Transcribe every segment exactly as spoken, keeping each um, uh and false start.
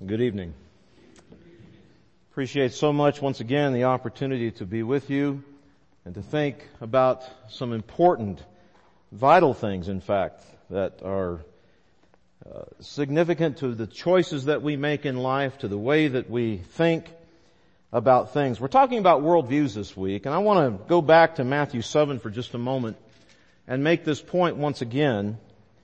Good evening. Appreciate so much once again the opportunity to be with you and to think about some important, vital things, in fact, that are uh, significant to the choices that we make in life, to the way that we think about things. We're talking about worldviews this week, and I want to go back to Matthew seven for just a moment and make this point once again.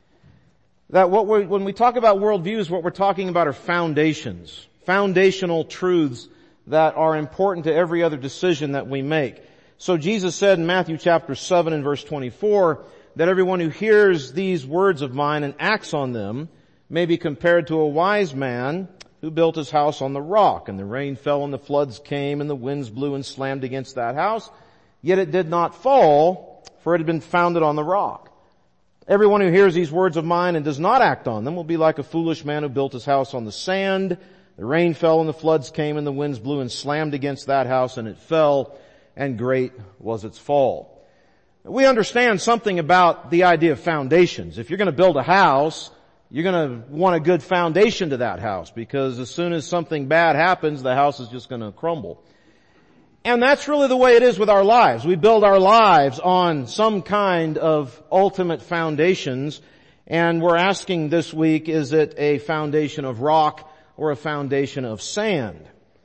That what we're, when we talk about worldviews, what we're talking about are foundations, foundational truths that are important to every other decision that we make. So Jesus said in Matthew chapter seven and verse twenty-four that everyone who hears these words of mine and acts on them may be compared to a wise man who built his house on the rock, and the rain fell and the floods came and the winds blew and slammed against that house, yet it did not fall, for it had been founded on the rock. Everyone who hears these words of mine and does not act on them will be like a foolish man who built his house on the sand. The rain fell and the floods came and the winds blew and slammed against that house, and it fell, and great was its fall. We understand something about the idea of foundations. If you're going to build a house, you're going to want a good foundation to that house, because as soon as something bad happens, the house is just going to crumble. And that's really the way it is with our lives. We build our lives on some kind of ultimate foundations, and we're asking this week, is it a foundation of rock or a foundation of sand?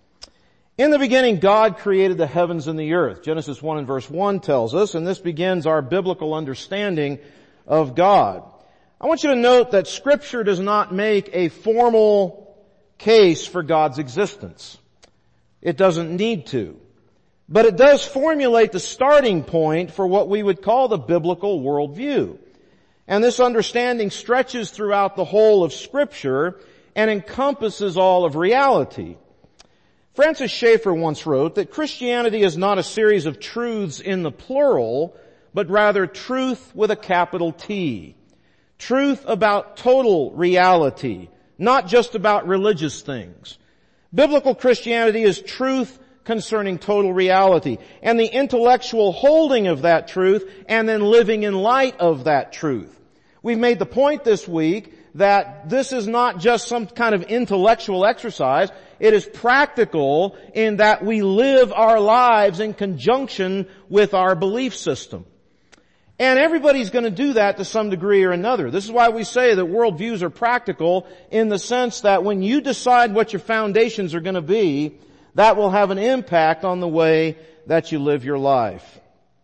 In the beginning, God created the heavens and the earth. Genesis one and verse one tells us, and this begins our biblical understanding of God. I want you to note that Scripture does not make a formal case for God's existence. It doesn't need to. But it does formulate the starting point for what we would call the biblical worldview. And this understanding stretches throughout the whole of Scripture and encompasses all of reality. Francis Schaeffer once wrote that Christianity is not a series of truths in the plural, but rather truth with a capital T. Truth about total reality, not just about religious things. Biblical Christianity is truth concerning total reality, and the intellectual holding of that truth, and then living in light of that truth. We've made the point this week that this is not just some kind of intellectual exercise. It is practical in that we live our lives in conjunction with our belief system. And everybody's going to do that to some degree or another. This is why we say that worldviews are practical, in the sense that when you decide what your foundations are going to be, that will have an impact on the way that you live your life.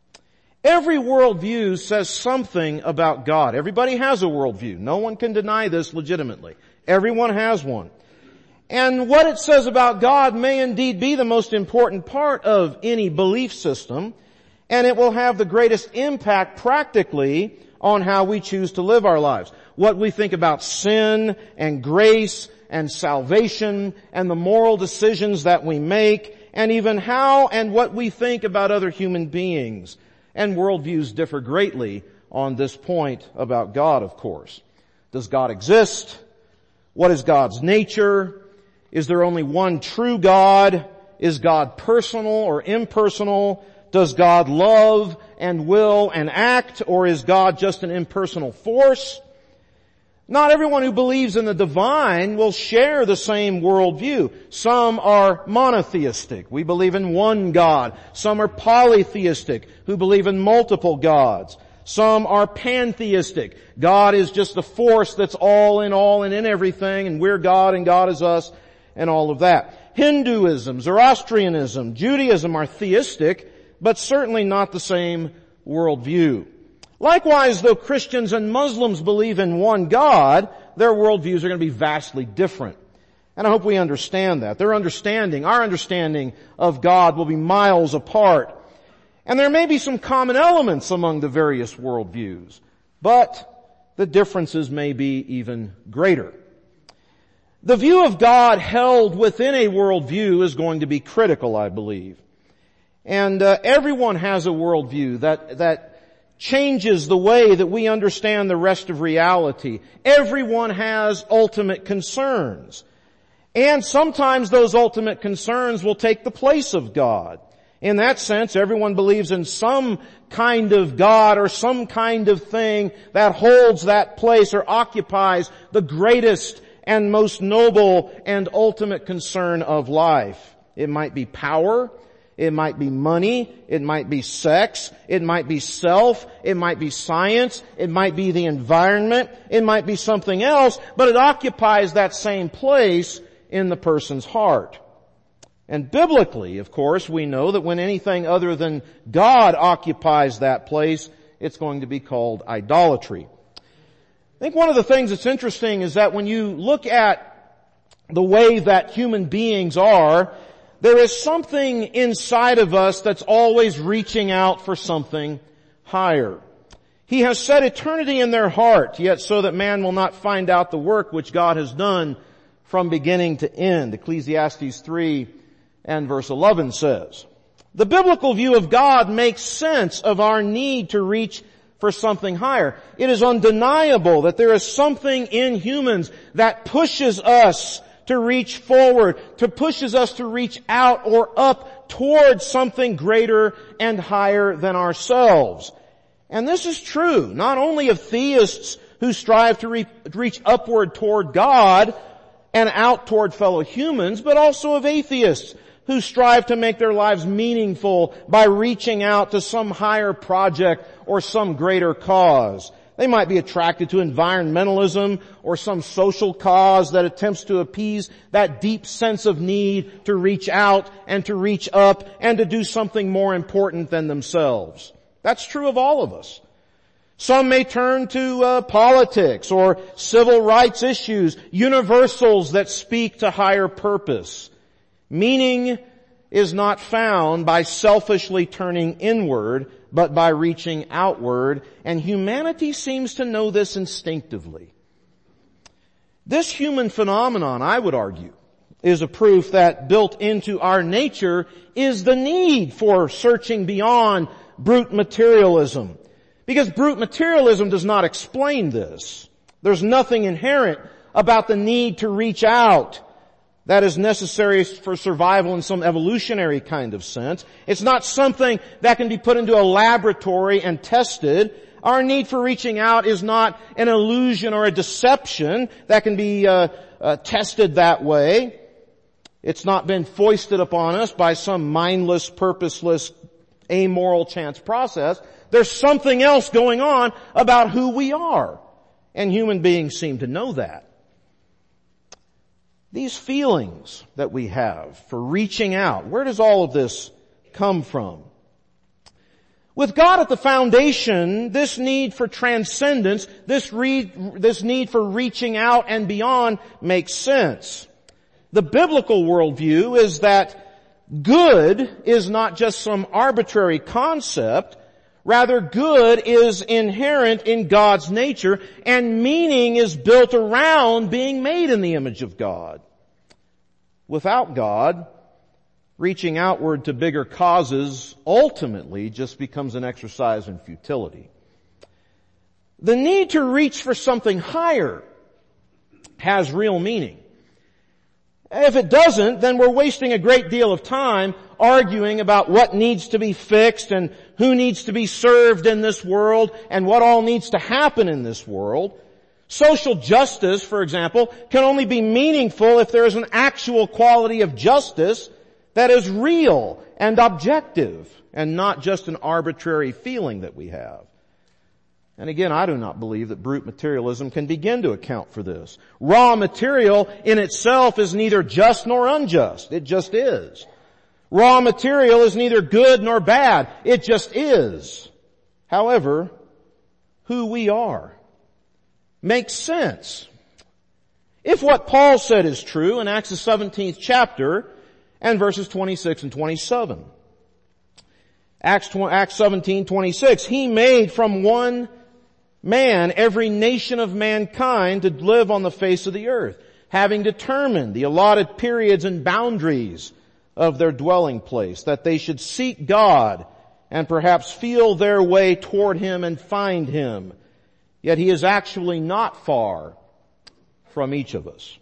Every worldview says something about God. Everybody has a worldview. No one can deny this legitimately. Everyone has one. And what it says about God may indeed be the most important part of any belief system, and it will have the greatest impact practically on how we choose to live our lives. What we think about sin and grace and salvation and the moral decisions that we make, and even how and what we think about other human beings. And worldviews differ greatly on this point about God, of course. Does God exist? What is God's nature? Is there only one true God? Is God personal or impersonal? Does God love and will and act, or is God just an impersonal force? Not everyone who believes in the divine will share the same worldview. Some are monotheistic. We believe in one God. Some are polytheistic, who believe in multiple gods. Some are pantheistic. God is just the force that's all in all and in everything, and we're God and God is us, and all of that. Hinduism, Zoroastrianism, Judaism are theistic, but certainly not the same worldview. Likewise, though Christians and Muslims believe in one God, their worldviews are going to be vastly different. And I hope we understand that. Their understanding, our understanding of God will be miles apart. And there may be some common elements among the various worldviews, but the differences may be even greater. The view of God held within a worldview is going to be critical, I believe. And uh, everyone has a worldview that that changes the way that we understand the rest of reality. Everyone has ultimate concerns. And sometimes those ultimate concerns will take the place of God. In that sense, everyone believes in some kind of God or some kind of thing that holds that place or occupies the greatest and most noble and ultimate concern of life. It might be power, it might be money, it might be sex, it might be self, it might be science, it might be the environment, it might be something else, but it occupies that same place in the person's heart. And biblically, of course, we know that when anything other than God occupies that place, it's going to be called idolatry. I think one of the things that's interesting is that when you look at the way that human beings are, there is something inside of us that's always reaching out for something higher. He has set eternity in their heart, yet so that man will not find out the work which God has done from beginning to end. Ecclesiastes three and verse eleven says. The biblical view of God makes sense of our need to reach for something higher. It is undeniable that there is something in humans that pushes us to reach forward, to pushes us to reach out or up towards something greater and higher than ourselves. And this is true not only of theists who strive to re- reach upward toward God and out toward fellow humans, but also of atheists who strive to make their lives meaningful by reaching out to some higher project or some greater cause. They might be attracted to environmentalism or some social cause that attempts to appease that deep sense of need to reach out and to reach up and to do something more important than themselves. That's true of all of us. Some may turn to uh, politics or civil rights issues, universals that speak to higher purpose. Meaning is not found by selfishly turning inward, but by reaching outward, and humanity seems to know this instinctively. This human phenomenon, I would argue, is a proof that built into our nature is the need for searching beyond brute materialism. Because brute materialism does not explain this. There's nothing inherent about the need to reach out that is necessary for survival in some evolutionary kind of sense. It's not something that can be put into a laboratory and tested. Our need for reaching out is not an illusion or a deception that can be uh, uh, tested that way. It's not been foisted upon us by some mindless, purposeless, amoral chance process. There's something else going on about who we are. And human beings seem to know that. These feelings that we have for reaching out, where does all of this come from? With God at the foundation, this need for transcendence, this, re- this need for reaching out and beyond makes sense. The biblical worldview is that good is not just some arbitrary concept. Rather, good is inherent in God's nature, and meaning is built around being made in the image of God. Without God, reaching outward to bigger causes ultimately just becomes an exercise in futility. The need to reach for something higher has real meaning. If it doesn't, then we're wasting a great deal of time arguing about what needs to be fixed and who needs to be served in this world and what all needs to happen in this world. Social justice, for example, can only be meaningful if there is an actual quality of justice that is real and objective and not just an arbitrary feeling that we have. And again, I do not believe that brute materialism can begin to account for this. Raw material in itself is neither just nor unjust. It just is. Raw material is neither good nor bad. It just is. However, who we are makes sense. If what Paul said is true in Acts the seventeenth chapter and verses twenty-six and twenty-seven. Acts, Acts seventeen twenty-six, he made from one man every nation of mankind to live on the face of the earth, having determined the allotted periods and boundaries of their dwelling place, that they should seek God and perhaps feel their way toward Him and find Him. Yet He is actually not far from each of us.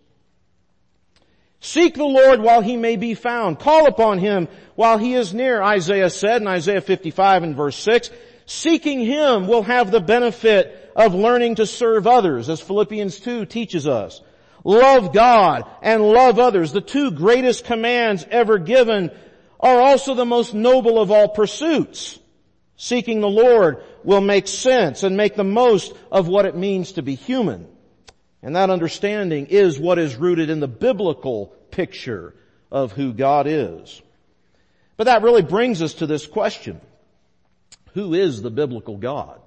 Seek the Lord while He may be found. Call upon Him while He is near, Isaiah said in Isaiah fifty-five and verse six. Seeking Him will have the benefit of learning to serve others, as Philippians two teaches us. love God and love others, the two greatest commands ever given, are also the most noble of all pursuits. Seeking the Lord will make sense and make the most of what it means to be human. And that understanding is what is rooted in the biblical picture of who God is. But that really brings us to this question. Who is the biblical God?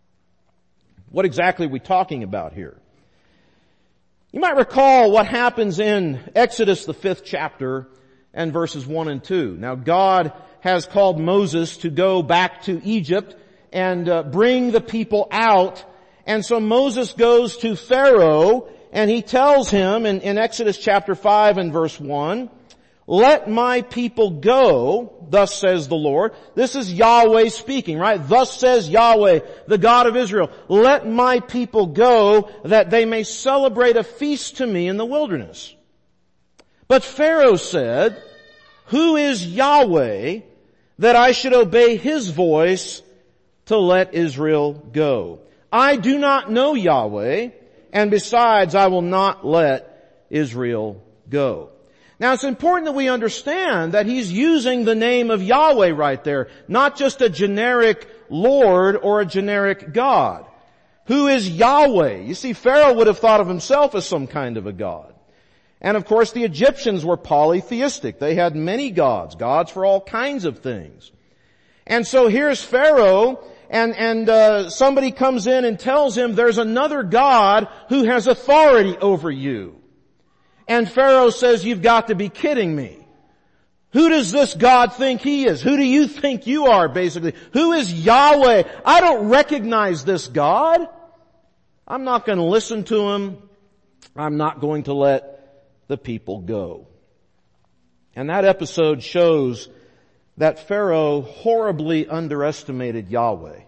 What exactly are we talking about here? You might recall what happens in Exodus, the fifth chapter, and verses one and two. Now God has called Moses to go back to Egypt and uh, bring the people out. And so Moses goes to Pharaoh and he tells him in, in Exodus chapter five and verse one, let my people go, thus says the Lord. This is Yahweh speaking, right? Thus says Yahweh, the God of Israel. Let my people go that they may celebrate a feast to me in the wilderness. But Pharaoh said, who is Yahweh that I should obey his voice to let Israel go? I do not know Yahweh, and besides I will not let Israel go. Now it's important that we understand that he's using the name of Yahweh right there, not just a generic Lord or a generic God. Who is Yahweh? You see, Pharaoh would have thought of himself as some kind of a god. And of course the Egyptians were polytheistic. They had many gods, gods for all kinds of things. And so here's Pharaoh, and, and uh, somebody comes in and tells him there's another God who has authority over you. And Pharaoh says, you've got to be kidding me. Who does this God think he is? Who do you think you are, basically? Who is Yahweh? I don't recognize this God. I'm not going to listen to him. I'm not going to let the people go. And that episode shows that Pharaoh horribly underestimated Yahweh.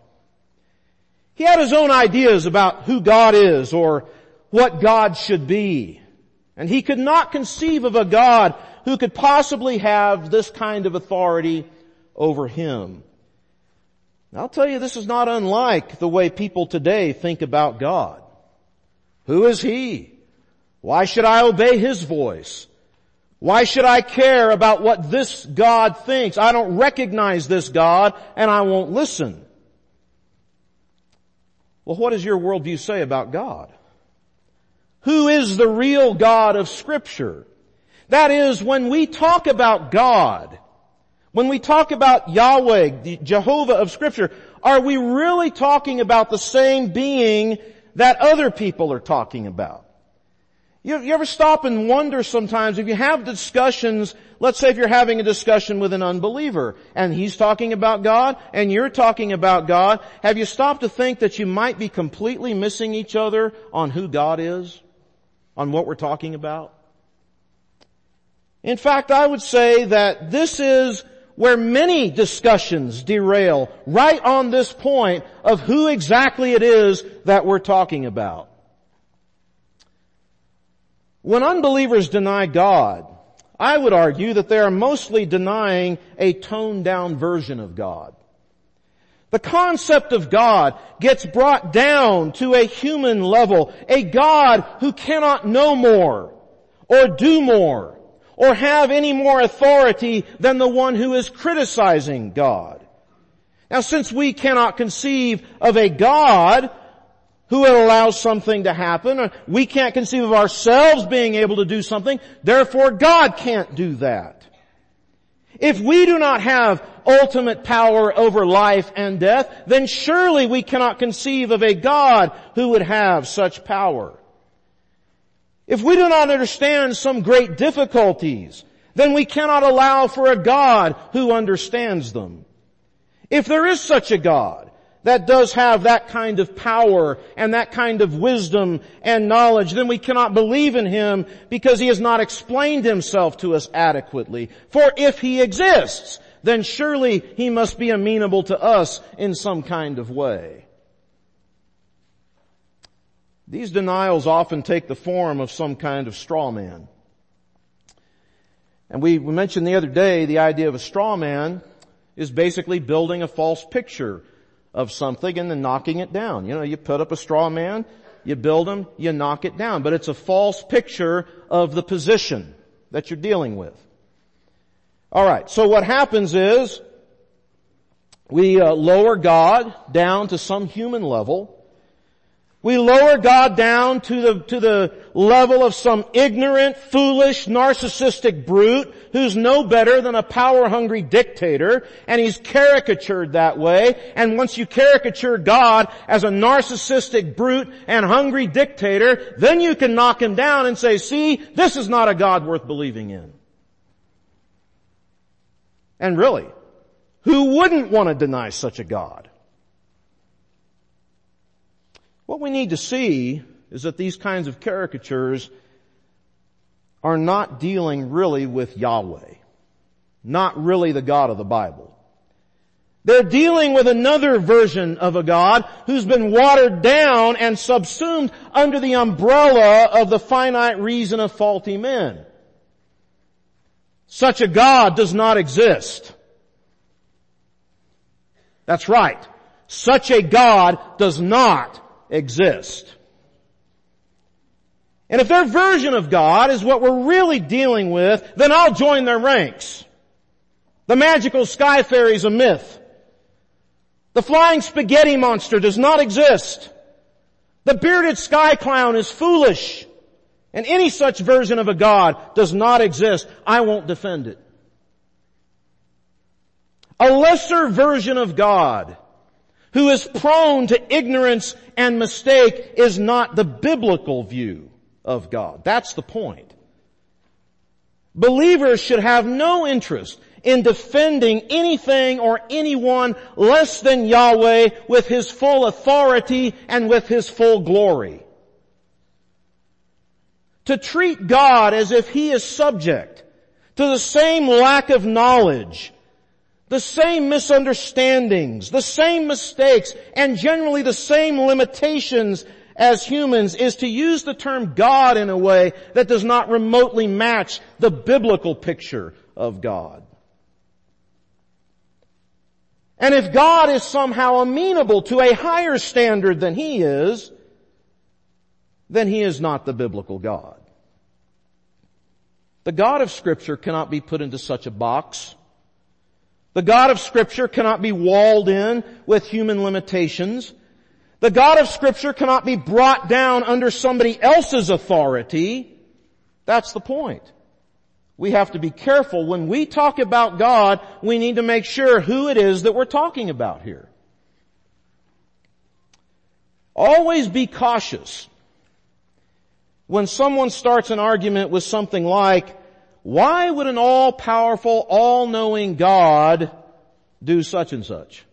He had his own ideas about who God is or what God should be. And he could not conceive of a God who could possibly have this kind of authority over him. I'll tell you, this is not unlike the way people today think about God. Who is he? Why should I obey his voice? Why should I care about what this God thinks? I don't recognize this God and I won't listen. Well, what does your worldview say about God? Who is the real God of Scripture? That is, when we talk about God, when we talk about Yahweh, the Jehovah of Scripture, are we really talking about the same being that other people are talking about? You, you ever stop and wonder sometimes if you have discussions, let's say if you're having a discussion with an unbeliever and he's talking about God and you're talking about God, have you stopped to think that you might be completely missing each other on who God is? On what we're talking about? In fact, I would say that this is where many discussions derail, right on this point of who exactly it is that we're talking about. When unbelievers deny God, I would argue that they are mostly denying a toned down version of God. The concept of God gets brought down to a human level, a God who cannot know more or do more or have any more authority than the one who is criticizing God. Now, since we cannot conceive of a God who will allow something to happen, or we can't conceive of ourselves being able to do something, therefore God can't do that. If we do not have ultimate power over life and death, then surely we cannot conceive of a God who would have such power. If we do not understand some great difficulties, then we cannot allow for a God who understands them. If there is such a God that does have that kind of power and that kind of wisdom and knowledge, then we cannot believe in him because he has not explained himself to us adequately. For if he exists, then surely he must be amenable to us in some kind of way. These denials often take the form of some kind of straw man. And we mentioned the other day the idea of a straw man is basically building a false picture of something and then knocking it down. You know, you put up a straw man you build them, you knock it down. But it's a false picture of the position that you're dealing with. Alright, so what happens is, we uh, lower God down to some human level. We lower God down to the, to the level of some ignorant, foolish, narcissistic brute who's no better than a power-hungry dictator, and he's caricatured that way. And once you caricature God as a narcissistic brute and hungry dictator, then you can knock him down and say, see, this is not a God worth believing in. And really, who wouldn't want to deny such a God? What we need to see is that these kinds of caricatures are not dealing really with Yahweh, not really the God of the Bible. They're dealing with another version of a God who's been watered down and subsumed under the umbrella of the finite reason of faulty men. Such a God does not exist. That's right. Such a God does not exist. And if their version of God is what we're really dealing with, then I'll join their ranks. The magical sky fairy's a myth. The flying spaghetti monster does not exist. The bearded sky clown is foolish. And any such version of a God does not exist. I won't defend it. A lesser version of God who is prone to ignorance and mistake is not the biblical view of God. That's the point. Believers should have no interest in defending anything or anyone less than Yahweh with His full authority and with His full glory. To treat God as if He is subject to the same lack of knowledge, the same misunderstandings, the same mistakes, and generally the same limitations as humans is to use the term God in a way that does not remotely match the biblical picture of God. And if God is somehow amenable to a higher standard than He is, then He is not the biblical God. The God of Scripture cannot be put into such a box. The God of Scripture cannot be walled in with human limitations. The God of Scripture cannot be brought down under somebody else's authority. That's the point. We have to be careful. When we talk about God, we need to make sure who it is that we're talking about here. Always be cautious when someone starts an argument with something like, why would an all-powerful, all-knowing God do such and such?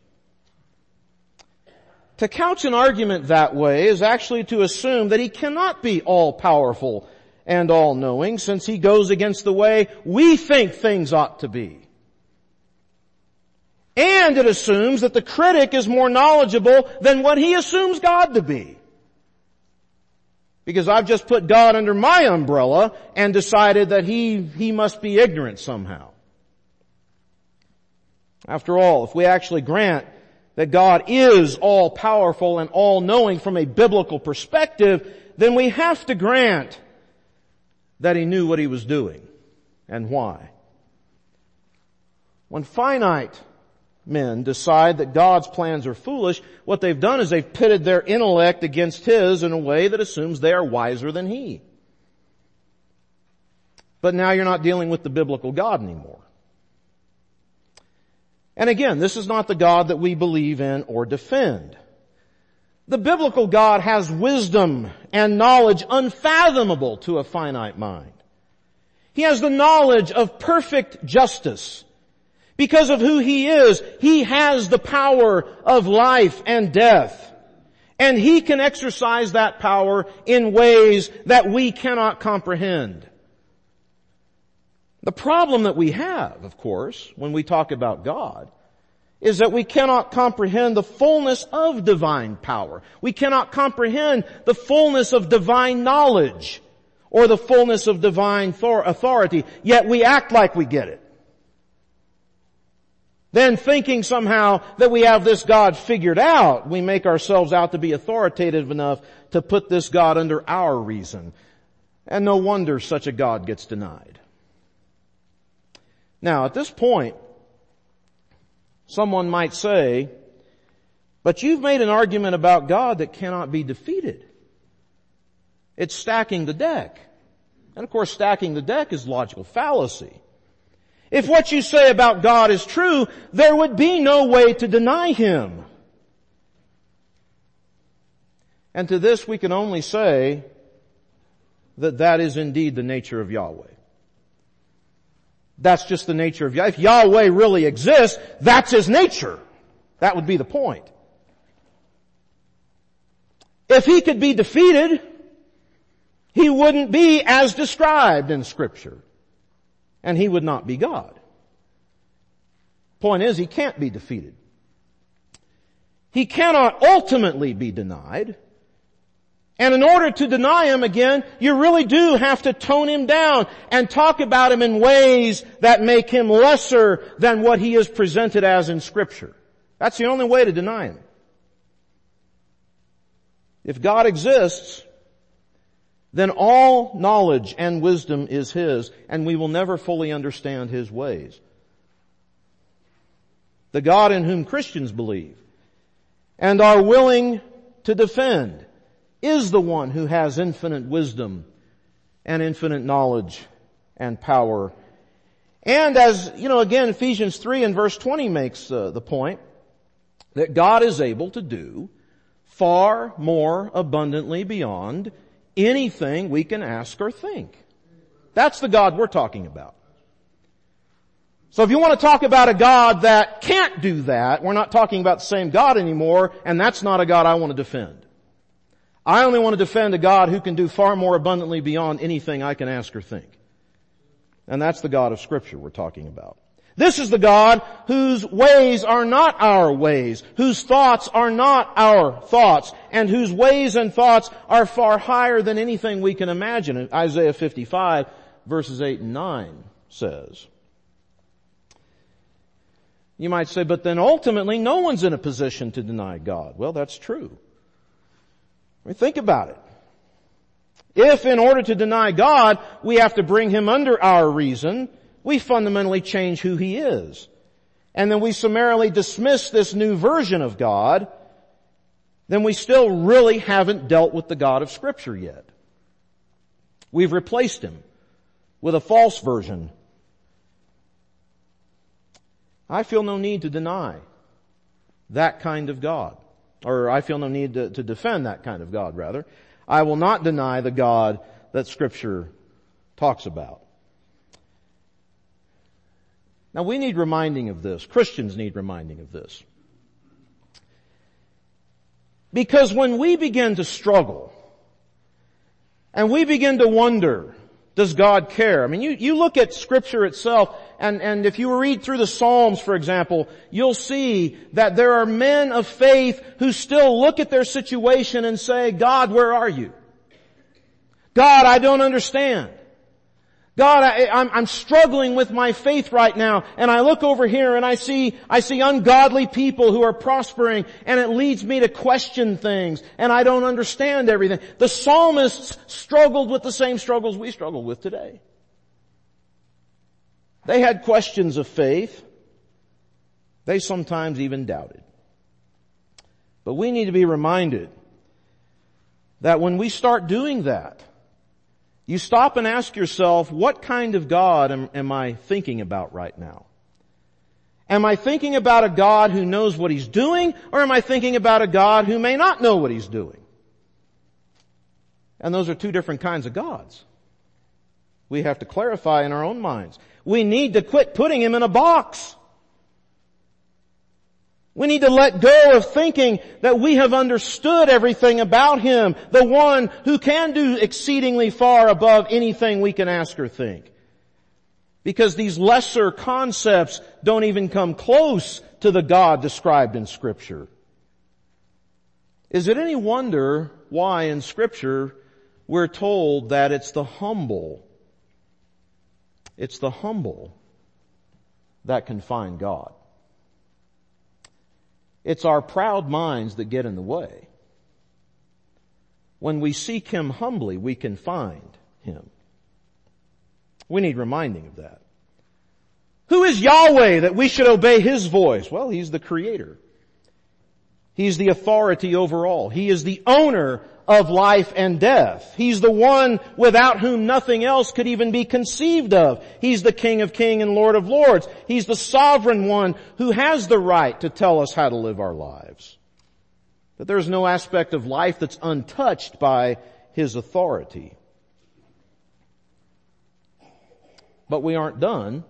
To couch an argument that way is actually to assume that He cannot be all-powerful and all-knowing, since He goes against the way we think things ought to be. And it assumes that the critic is more knowledgeable than what he assumes God to be. Because I've just put God under my umbrella and decided that He, He must be ignorant somehow. After all, if we actually grant that God is all-powerful and all-knowing from a biblical perspective, then we have to grant that He knew what He was doing and why. When finite men decide that God's plans are foolish, what they've done is they've pitted their intellect against His in a way that assumes they are wiser than He. But now you're not dealing with the biblical God anymore. And again, this is not the God that we believe in or defend. The biblical God has wisdom and knowledge unfathomable to a finite mind. He has the knowledge of perfect justice. Because of who He is, He has the power of life and death. And He can exercise that power in ways that we cannot comprehend. The problem that we have, of course, when we talk about God, is that we cannot comprehend the fullness of divine power. We cannot comprehend the fullness of divine knowledge or the fullness of divine authority, yet we act like we get it. Then thinking somehow that we have this God figured out, we make ourselves out to be authoritative enough to put this God under our reason. And no wonder such a God gets denied. Now, at this point, someone might say, but you've made an argument about God that cannot be defeated. It's stacking the deck. And of course, stacking the deck is logical fallacy. If what you say about God is true, there would be no way to deny Him. And to this we can only say that that is indeed the nature of Yahweh. That's just the nature of Yahweh. If Yahweh really exists, that's His nature. That would be the point. If He could be defeated, He wouldn't be as described in Scripture. And He would not be God. Point is, He can't be defeated. He cannot ultimately be denied. And in order to deny Him again, you really do have to tone Him down and talk about Him in ways that make Him lesser than what He is presented as in Scripture. That's the only way to deny Him. If God exists, then all knowledge and wisdom is His, and we will never fully understand His ways. The God in whom Christians believe and are willing to defend is the one who has infinite wisdom and infinite knowledge and power. And as, you know, again, Ephesians three and verse twenty makes uh, the point that God is able to do far more abundantly beyond anything we can ask or think. That's the God we're talking about. So if you want to talk about a God that can't do that, we're not talking about the same God anymore, and that's not a God I want to defend. I only want to defend a God who can do far more abundantly beyond anything I can ask or think. And that's the God of Scripture we're talking about. This is the God whose ways are not our ways, whose thoughts are not our thoughts, and whose ways and thoughts are far higher than anything we can imagine. Isaiah fifty-five verses eight and nine says. You might say, but then ultimately no one's in a position to deny God. Well, that's true. I mean, think about it. If in order to deny God, we have to bring Him under our reason, we fundamentally change who He is. And then we summarily dismiss this new version of God, then we still really haven't dealt with the God of Scripture yet. We've replaced Him with a false version. I feel no need to deny that kind of God. Or I feel no need to, to defend that kind of God, rather. I will not deny the God that Scripture talks about. Now we need reminding of this. Christians need reminding of this. Because when we begin to struggle, and we begin to wonder, does God care? I mean, you, you look at Scripture itself, and, and if you read through the Psalms, for example, you'll see that there are men of faith who still look at their situation and say, God, where are you? God, I don't understand. God, I, I'm, I'm struggling with my faith right now, and I look over here and I see, I see ungodly people who are prospering, and it leads me to question things, and I don't understand everything. The psalmists struggled with the same struggles we struggle with today. They had questions of faith. They sometimes even doubted. But we need to be reminded that when we start doing that, you stop and ask yourself, what kind of God am, am I thinking about right now? Am I thinking about a God who knows what He's doing, or am I thinking about a God who may not know what He's doing? And those are two different kinds of gods. We have to clarify in our own minds. We need to quit putting Him in a box. We need to let go of thinking that we have understood everything about Him, the one who can do exceedingly far above anything we can ask or think. Because these lesser concepts don't even come close to the God described in Scripture. Is it any wonder why in Scripture we're told that it's the humble, it's the humble that can find God? It's our proud minds that get in the way. When we seek Him humbly, we can find Him. We need reminding of that. Who is Yahweh that we should obey His voice? Well, He's the Creator. He's the authority over all. He is the owner of life and death. He's the one without whom nothing else could even be conceived of. He's the King of Kings and Lord of Lords. He's the sovereign one who has the right to tell us how to live our lives. That there's no aspect of life that's untouched by His authority. But we aren't done.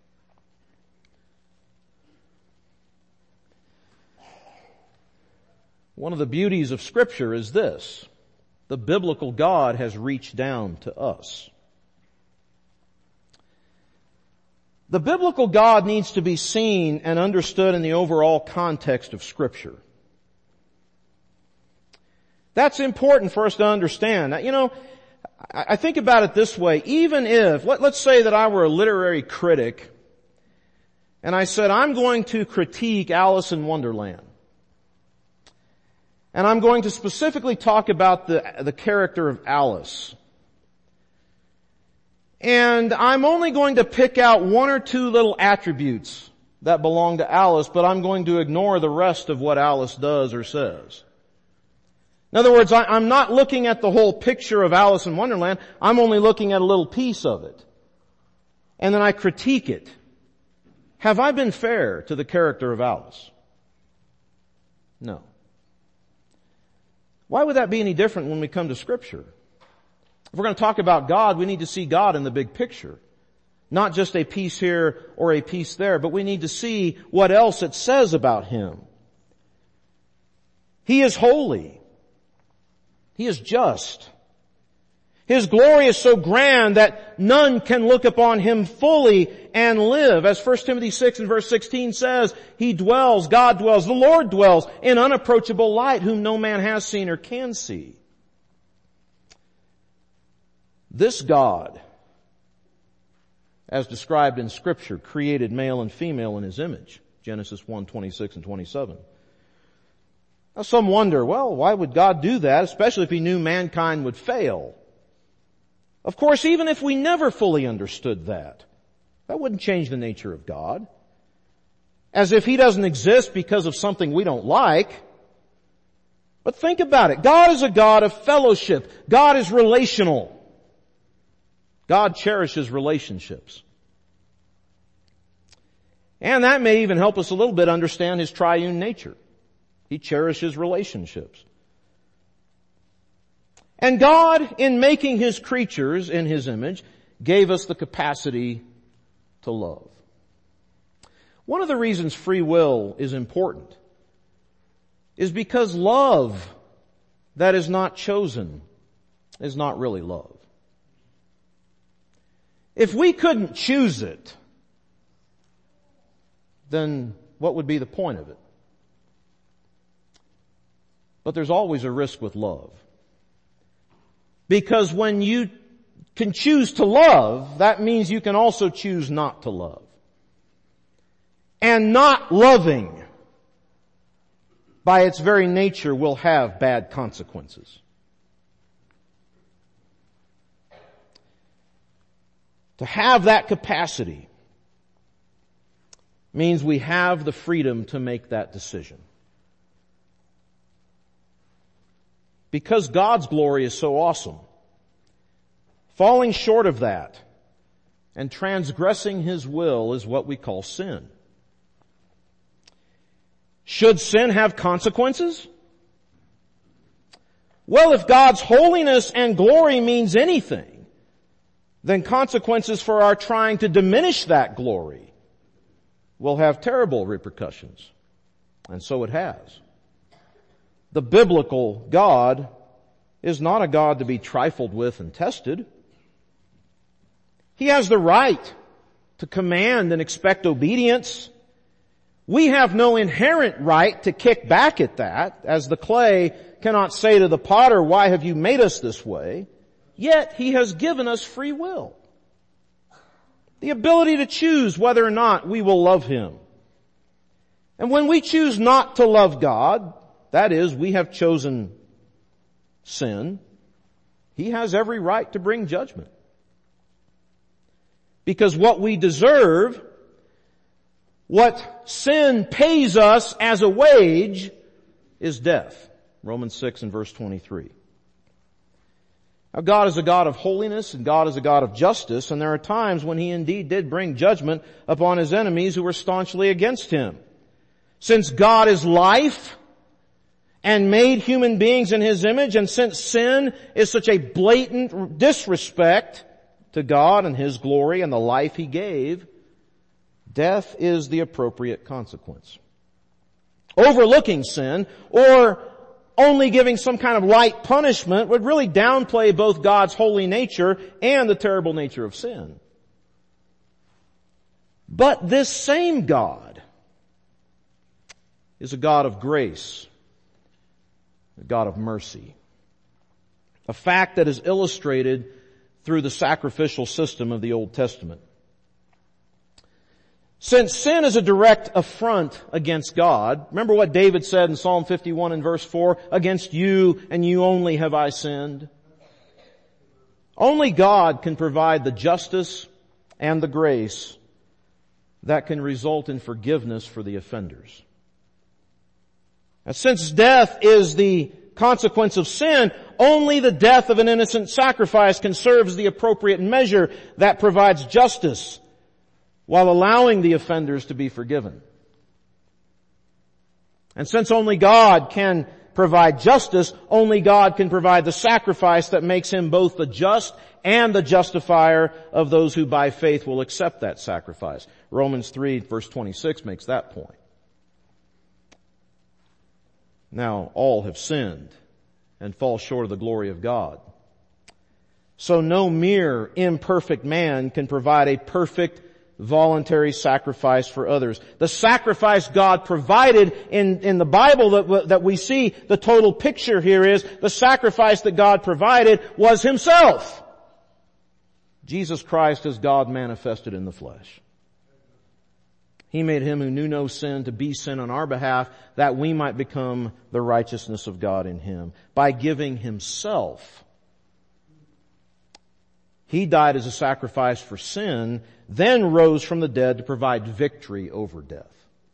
One of the beauties of Scripture is this: the biblical God has reached down to us. The biblical God needs to be seen and understood in the overall context of Scripture. That's important for us to understand. You know, I think about it this way. Even if, let, let's say that I were a literary critic and I said, I'm going to critique Alice in Wonderland. And I'm going to specifically talk about the, the character of Alice. And I'm only going to pick out one or two little attributes that belong to Alice, but I'm going to ignore the rest of what Alice does or says. In other words, I, I'm not looking at the whole picture of Alice in Wonderland. I'm only looking at a little piece of it. And then I critique it. Have I been fair to the character of Alice? No. Why would that be any different when we come to Scripture? If we're going to talk about God, we need to see God in the big picture. Not just a piece here or a piece there, but we need to see what else it says about Him. He is holy. He is just. His glory is so grand that none can look upon Him fully and live. As First Timothy six and verse sixteen says, He dwells, God dwells, the Lord dwells in unapproachable light, whom no man has seen or can see. This God, as described in Scripture, created male and female in His image. Genesis one, twenty-six and twenty-seven. Now some wonder, well, why would God do that, especially if He knew mankind would fail? Of course, even if we never fully understood that, that wouldn't change the nature of God. As if He doesn't exist because of something we don't like. But think about it. God is a God of fellowship. God is relational. God cherishes relationships. And that may even help us a little bit understand His triune nature. He cherishes relationships. And God, in making His creatures in His image, gave us the capacity to love. One of the reasons free will is important is because love that is not chosen is not really love. If we couldn't choose it, then what would be the point of it? But there's always a risk with love. Because when you can choose to love, that means you can also choose not to love. And not loving, by its very nature, will have bad consequences. To have that capacity means we have the freedom to make that decision. Because God's glory is so awesome, falling short of that and transgressing His will is what we call sin. Should sin have consequences? Well, if God's holiness and glory means anything, then consequences for our trying to diminish that glory will have terrible repercussions. And so it has. The biblical God is not a God to be trifled with and tested. He has the right to command and expect obedience. We have no inherent right to kick back at that, as the clay cannot say to the potter, why have you made us this way? Yet He has given us free will. The ability to choose whether or not we will love Him. And when we choose not to love God, that is, we have chosen sin, He has every right to bring judgment. Because what we deserve, what sin pays us as a wage, is death. Romans six and verse twenty-three. Now God is a God of holiness and God is a God of justice, and there are times when He indeed did bring judgment upon His enemies who were staunchly against Him. Since God is life and made human beings in His image, and since sin is such a blatant disrespect to God and His glory and the life He gave, death is the appropriate consequence. Overlooking sin or only giving some kind of light punishment would really downplay both God's holy nature and the terrible nature of sin. But this same God is a God of grace, a God of mercy. A fact that is illustrated through the sacrificial system of the Old Testament. Since sin is a direct affront against God, remember what David said in Psalm fifty-one and verse four, against you and you only have I sinned. Only God can provide the justice and the grace that can result in forgiveness for the offenders. Now, since death is the consequence of sin, only the death of an innocent sacrifice can serve as the appropriate measure that provides justice while allowing the offenders to be forgiven. And since only God can provide justice, only God can provide the sacrifice that makes Him both the just and the justifier of those who by faith will accept that sacrifice. Romans three verse twenty-six makes that point. Now all have sinned and fall short of the glory of God. So no mere imperfect man can provide a perfect voluntary sacrifice for others. The sacrifice God provided in, in the Bible that, that we see, the total picture here is, the sacrifice that God provided was Himself. Jesus Christ as God manifested in the flesh. He made Him who knew no sin to be sin on our behalf, that we might become the righteousness of God in Him. By giving Himself, He died as a sacrifice for sin, then rose from the dead to provide victory over death.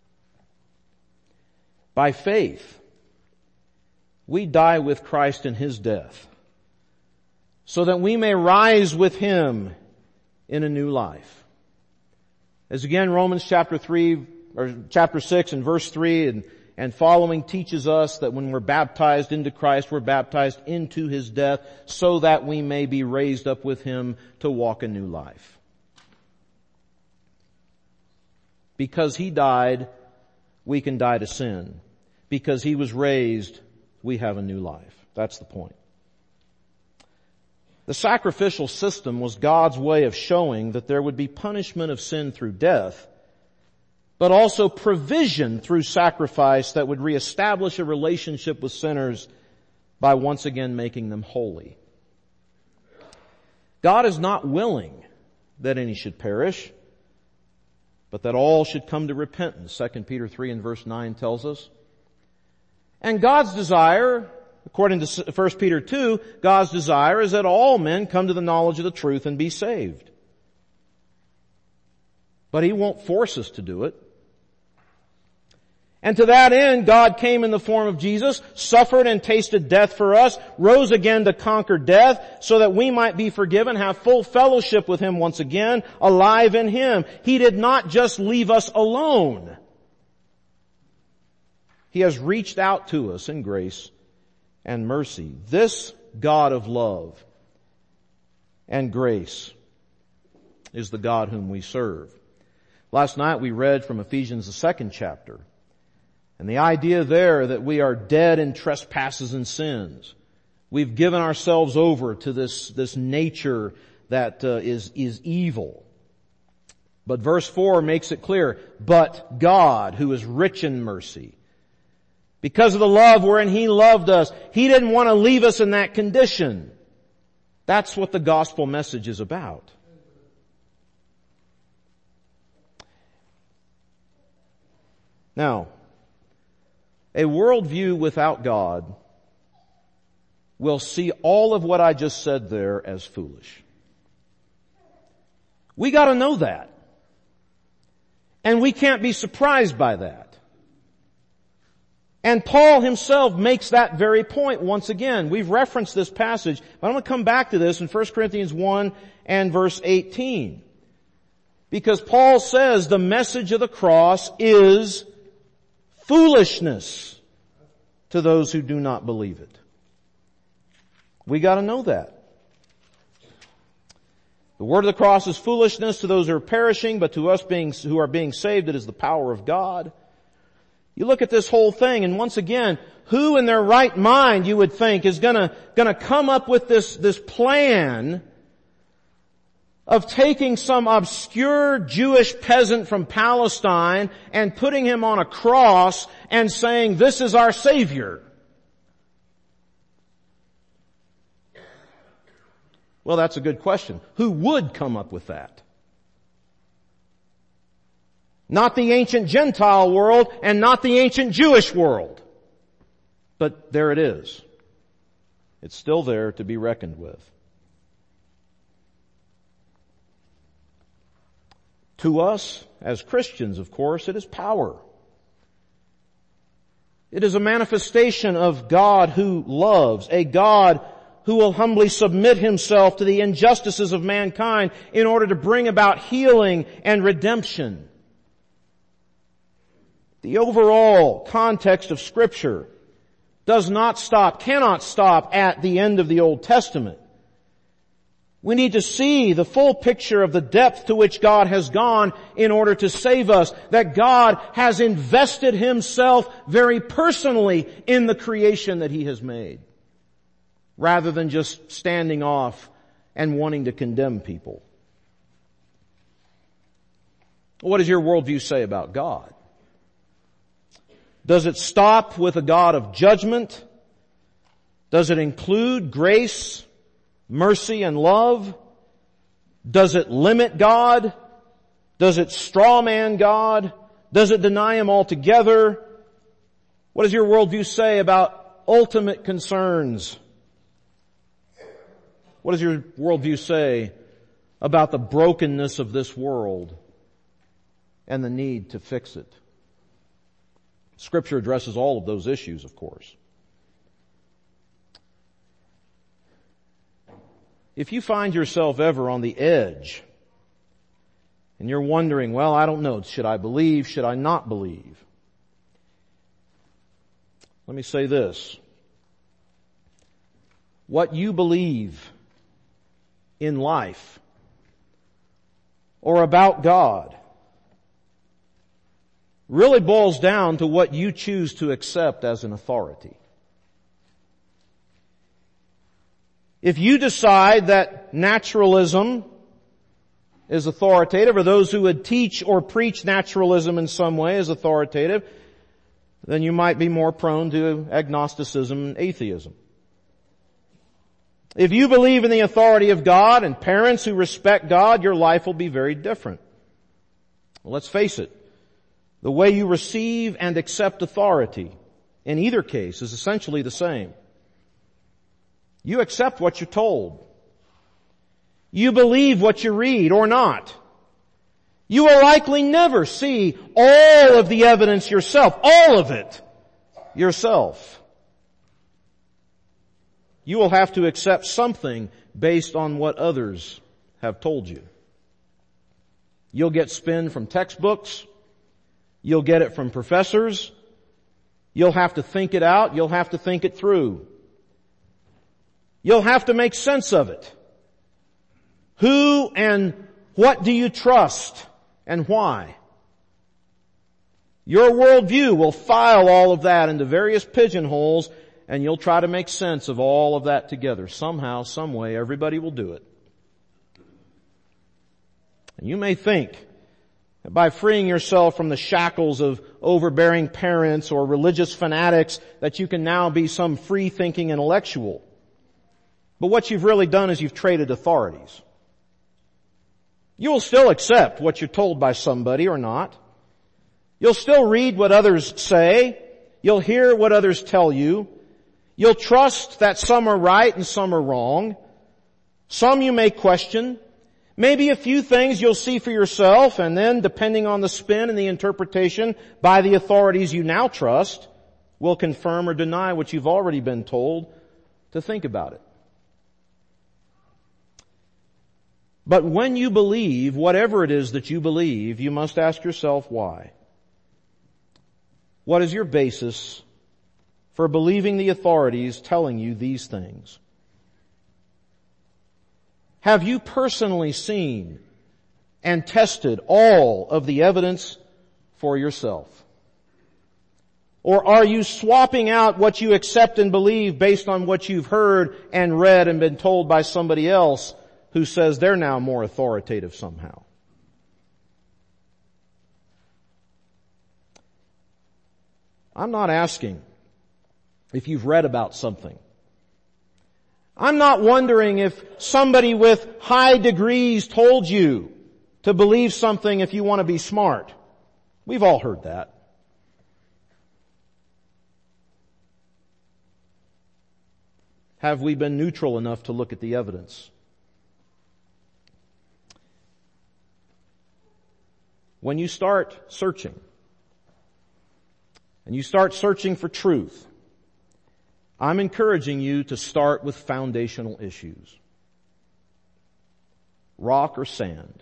By faith, we die with Christ in His death, so that we may rise with Him in a new life. As again Romans chapter three, or chapter six and verse three and, and following teaches us that when we're baptized into Christ, we're baptized into His death so that we may be raised up with Him to walk a new life. Because He died, we can die to sin. Because He was raised, we have a new life. That's the point. The sacrificial system was God's way of showing that there would be punishment of sin through death, but also provision through sacrifice that would reestablish a relationship with sinners by once again making them holy. God is not willing that any should perish, but that all should come to repentance. Second Peter three and verse nine tells us. And God's desire, according to First Peter two, God's desire is that all men come to the knowledge of the truth and be saved. But He won't force us to do it. And to that end, God came in the form of Jesus, suffered and tasted death for us, rose again to conquer death, so that we might be forgiven, have full fellowship with Him once again, alive in Him. He did not just leave us alone. He has reached out to us in grace and mercy. This God of love and grace is the God whom we serve. Last night we read from Ephesians, the second chapter. And the idea there that we are dead in trespasses and sins. We've given ourselves over to this, this nature that uh, is, is evil. But verse four makes it clear, but God, who is rich in mercy, because of the love wherein He loved us, He didn't want to leave us in that condition. That's what the gospel message is about. Now, a worldview without God will see all of what I just said there as foolish. We gotta know that. And we can't be surprised by that. And Paul himself makes that very point once again. We've referenced this passage, but I'm going to come back to this in First Corinthians one and verse eighteen. Because Paul says the message of the cross is foolishness to those who do not believe it. We got to know that. The word of the cross is foolishness to those who are perishing, but to us being, who are being saved, it is the power of God. You look at this whole thing, and once again, who in their right mind, you would think, is gonna, gonna come up with this, this plan of taking some obscure Jewish peasant from Palestine and putting him on a cross and saying, this is our Savior? Well, that's a good question. Who would come up with that? Not the ancient Gentile world and not the ancient Jewish world. But there it is. It's still there to be reckoned with. To us, as Christians, of course, it is power. It is a manifestation of God who loves, a God who will humbly submit himself to the injustices of mankind in order to bring about healing and redemption. The overall context of Scripture does not stop, cannot stop at the end of the Old Testament. We need to see the full picture of the depth to which God has gone in order to save us, that God has invested himself very personally in the creation that he has made, rather than just standing off and wanting to condemn people. What does your worldview say about God? Does it stop with a God of judgment? Does it include grace, mercy, and love? Does it limit God? Does it strawman God? Does it deny him altogether? What does your worldview say about ultimate concerns? What does your worldview say about the brokenness of this world and the need to fix it? Scripture addresses all of those issues, of course. If you find yourself ever on the edge and you're wondering, well, I don't know, should I believe, should I not believe? Let me say this. What you believe in life or about God really boils down to what you choose to accept as an authority. If you decide that naturalism is authoritative, or those who would teach or preach naturalism in some way is authoritative, then you might be more prone to agnosticism and atheism. If you believe in the authority of God and parents who respect God, your life will be very different. Well, let's face it. The way you receive and accept authority in either case is essentially the same. You accept what you're told. You believe what you read or not. You will likely never see all of the evidence yourself, all of it yourself. You will have to accept something based on what others have told you. You'll get spin from textbooks. You'll get it from professors. You'll have to think it out. You'll have to think it through. You'll have to make sense of it. Who and what do you trust and why? Your worldview will file all of that into various pigeonholes, and you'll try to make sense of all of that together. Somehow, some way, everybody will do it. And you may think that by freeing yourself from the shackles of overbearing parents or religious fanatics that you can now be some free-thinking intellectual. But what you've really done is you've traded authorities. You will still accept what you're told by somebody or not. You'll still read what others say. You'll hear what others tell you. You'll trust that some are right and some are wrong. Some you may question. Maybe a few things you'll see for yourself, and then, depending on the spin and the interpretation by the authorities you now trust, will confirm or deny what you've already been told to think about it. But when you believe whatever it is that you believe, you must ask yourself why. What is your basis for believing the authorities telling you these things? Have you personally seen and tested all of the evidence for yourself? Or are you swapping out what you accept and believe based on what you've heard and read and been told by somebody else who says they're now more authoritative somehow? I'm not asking if you've read about something. I'm not wondering if somebody with high degrees told you to believe something if you want to be smart. We've all heard that. Have we been neutral enough to look at the evidence? When you start searching, and you start searching for truth, I'm encouraging you to start with foundational issues. Rock or sand?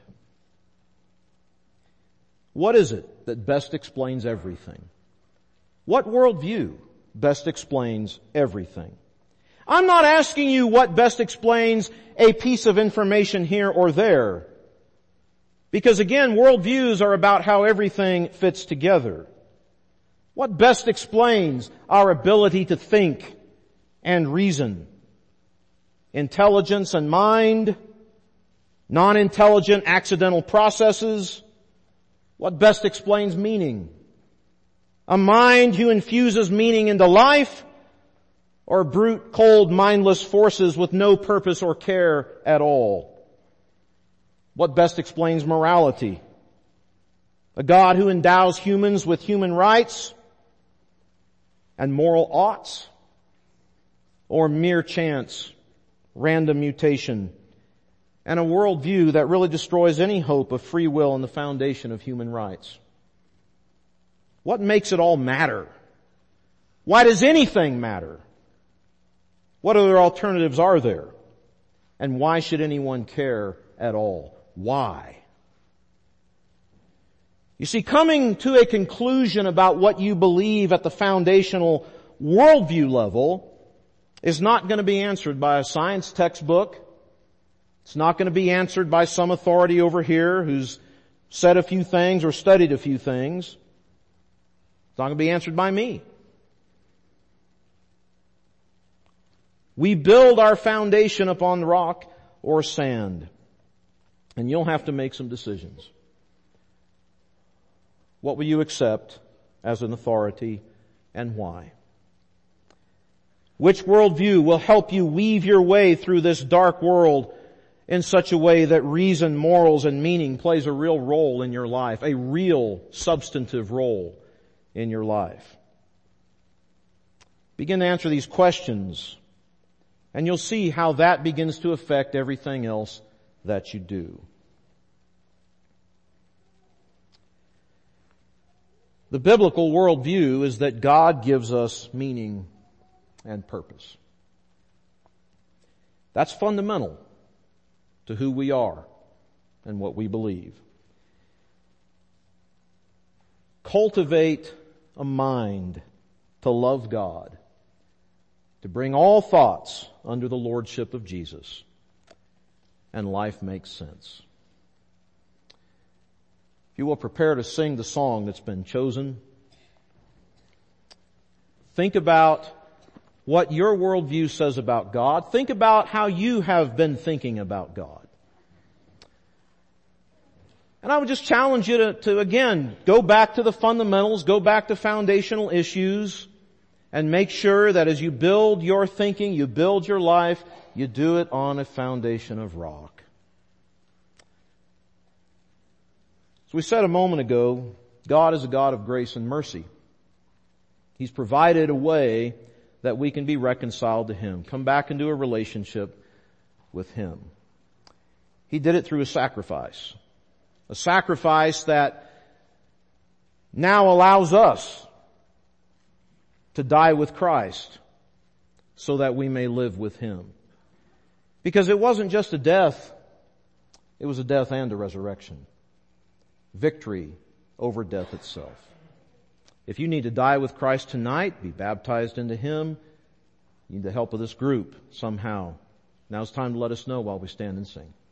What is it that best explains everything? What worldview best explains everything? I'm not asking you what best explains a piece of information here or there. Because again, worldviews are about how everything fits together. What best explains our ability to think and reason? Intelligence and mind? Non-intelligent accidental processes? What best explains meaning? A mind who infuses meaning into life? Or brute, cold, mindless forces with no purpose or care at all? What best explains morality? A God who endows humans with human rights and moral oughts? Or mere chance, random mutation, and a worldview that really destroys any hope of free will and the foundation of human rights? What makes it all matter? Why does anything matter? What other alternatives are there? And why should anyone care at all? Why? You see, coming to a conclusion about what you believe at the foundational worldview level is not going to be answered by a science textbook. It's not going to be answered by some authority over here who's said a few things or studied a few things. It's not going to be answered by me. We build our foundation upon rock or sand. And you'll have to make some decisions. What will you accept as an authority and why? Which worldview will help you weave your way through this dark world in such a way that reason, morals, and meaning plays a real role in your life, a real substantive role in your life? Begin to answer these questions, and you'll see how that begins to affect everything else that you do. The biblical worldview is that God gives us meaning and purpose. That's fundamental to who we are and what we believe. Cultivate a mind to love God, to bring all thoughts under the lordship of Jesus, and life makes sense. If you will prepare to sing the song that's been chosen, think about what your worldview says about God. Think about how you have been thinking about God. And I would just challenge you to, to again, go back to the fundamentals, go back to foundational issues, and make sure that as you build your thinking, you build your life, you do it on a foundation of rock. As we said a moment ago, God is a God of grace and mercy. He's provided a way that we can be reconciled to Him, come back into a relationship with Him. He did it through a sacrifice. A sacrifice that now allows us to die with Christ so that we may live with Him. Because it wasn't just a death, it was a death and a resurrection. Victory over death itself. If you need to die with Christ tonight, be baptized into Him, you need the help of this group somehow. Now it's time to let us know while we stand and sing.